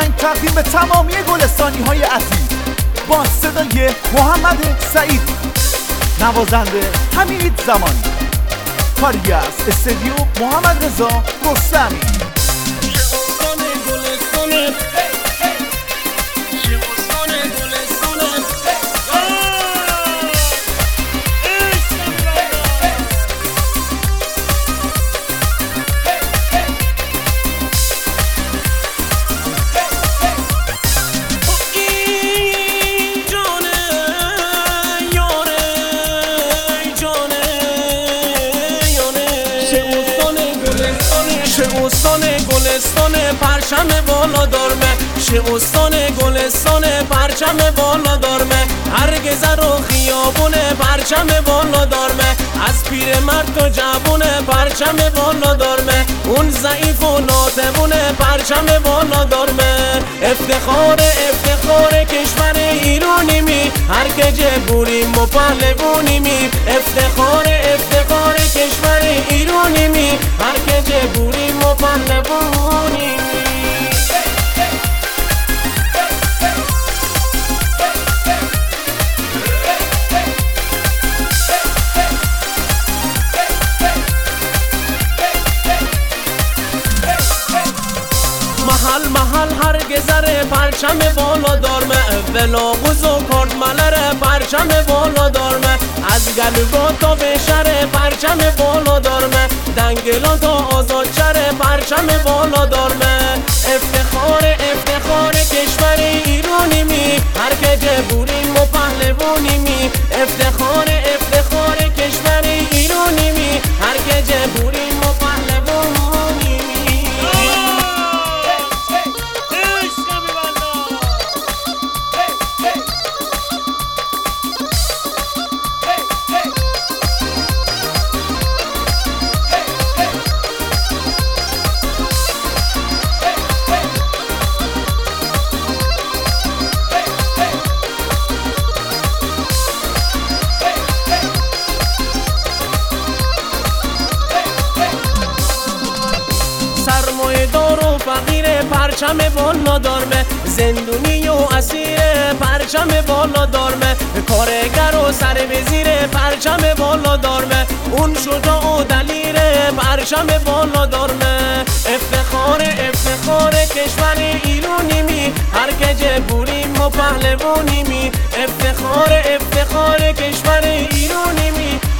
آهنگ تقدیم به تمامی گلستانی های اصیل با صدای محمد سعید، نوازنده حمید زمانی، کاری از استودیو محمد رضا رستمی. گلستان پرچم بالا دارمه، شعستان گلستان پرچم بالا دارمه، هرگز رو خیابون پرچم بالا دارمه، از پیر مرد تا جوون پرچم بالا دارمه، اون ضعیف و ناتوون پرچم بالا دارمه. افتخار کشور ایرانی می، هر که جبوریم و پهلوانی می. افتخار کشور ایرانی می، هر که جبوریم و پهلوانی می. محل هرگز پرچم بالا دارمه، بلاغوز و کرد ملر پرچم بالا دارمه، از گلگا تا به شهر پرچم بالا دارمه، دنگلا تا آزاد شهر پرچم بالا دارمه. افتخار کشور ایرانی می، هر که جبوریم و پهلوانی می. افتخار کشور ایرانی می، هر که جبوریم و پهلوانی می. فقیر پرچم بالا دارمه، زندونی و اسیر پرچم بالا دارمه، کارگر و سر وزیر پرچم بالا دارمه، اون شجاع و دلیر پرچم بالا دارمه. افتخار کشور ایرانی می، هر که جبوریم و پهلوانی می. افتخار کشور ایرانی می،